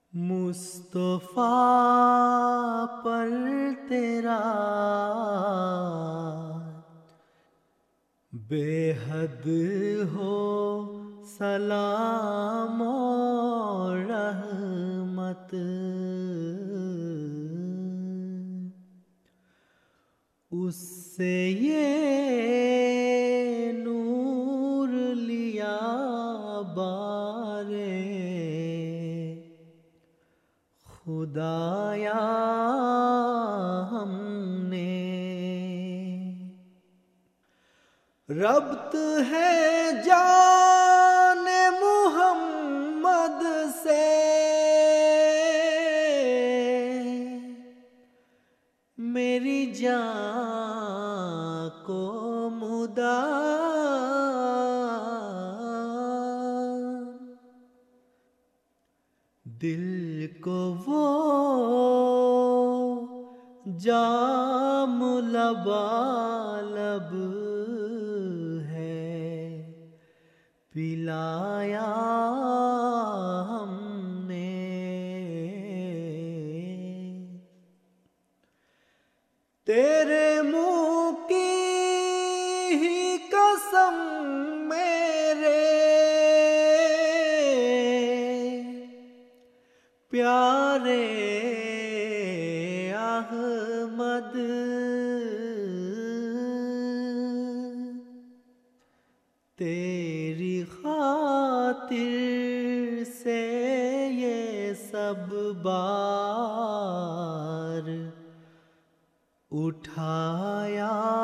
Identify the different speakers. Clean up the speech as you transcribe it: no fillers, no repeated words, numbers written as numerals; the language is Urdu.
Speaker 1: مصطفیٰ پر تیرا بے حد ہو سلام و رحمت، اس سے یہ نور لیا بارے خدایا ہم نے۔ ربط ہے جان محمد سے میری جان کو مدام، دل کو وہ جام لبالب ہے پلایا ہم نے۔ تیرے منہ کی ہی قسم میرے پیارے احمد، تیری خاطر سے یہ سب بار اٹھایا